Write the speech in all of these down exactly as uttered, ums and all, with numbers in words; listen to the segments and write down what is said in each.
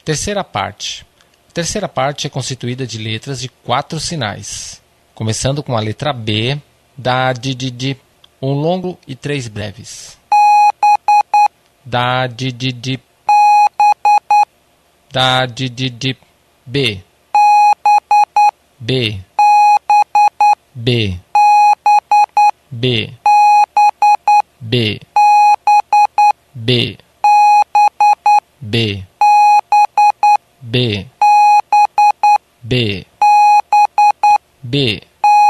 Terceira parte. A terceira parte é constituída de letras de quatro sinais, começando com a letra B, da, di, di, di, um longo e três breves. Da, di, di, di, da, di, di, di, B, B, B, B, B, B, B, B, B, B.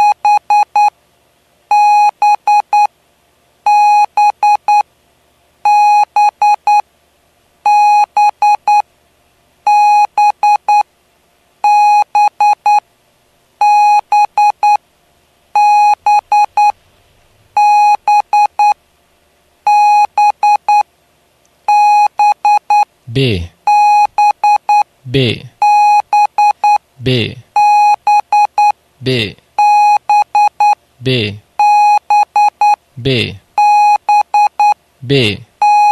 B, B, B, B, B, B, B,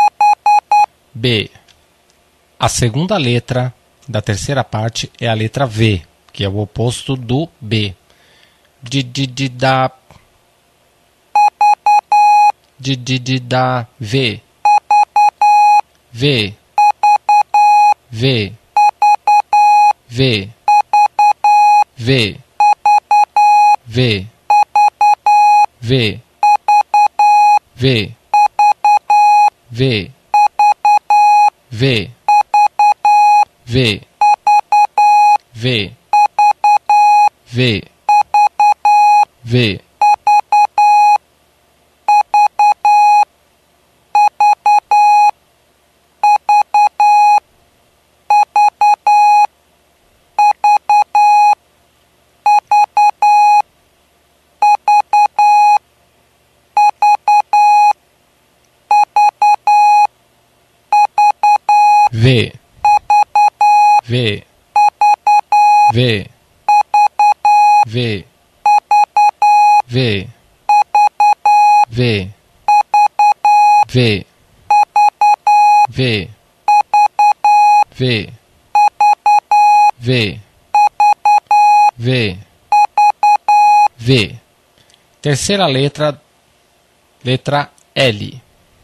B. A segunda letra da terceira parte é a letra V, que é o oposto do B. Di, di, di, da, di, di, di, da, V, V, V, V, V, V, V, V, V, V, V, V, V, V. V, V, V, V, V, V, V, V, V, V, V, V. Terceira letra, letra L.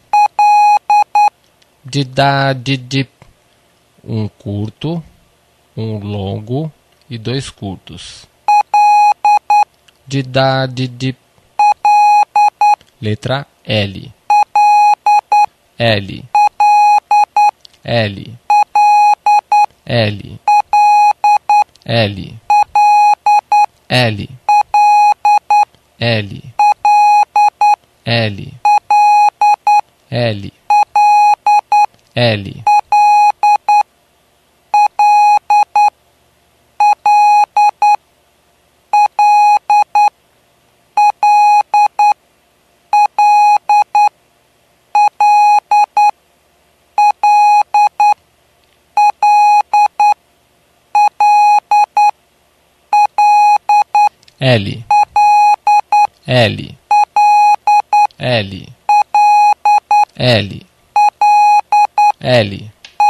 De, da, de, de, um curto, um longo e dois curtos. De, da, de, de, letra L. L, L, L, L, L, L, L, L, L. L, L, L, L, L,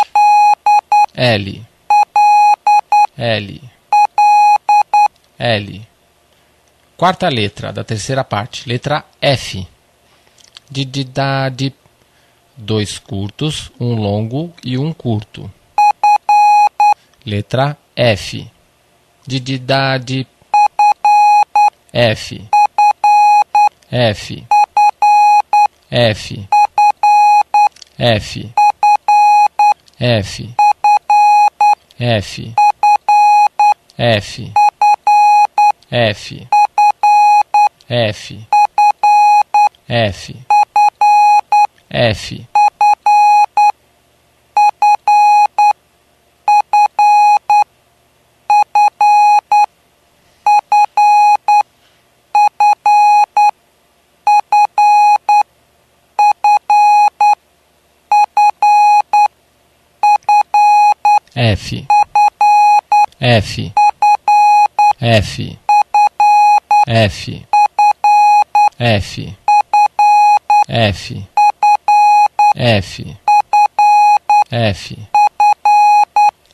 L, L, L. Quarta letra da terceira parte, letra F. De, de, da, de, dois curtos, um longo e um curto. Letra F. De, de, da, de, F, F, F, F, F, F, F, F, F, F, F. F, F, F, F, F, F, F, F,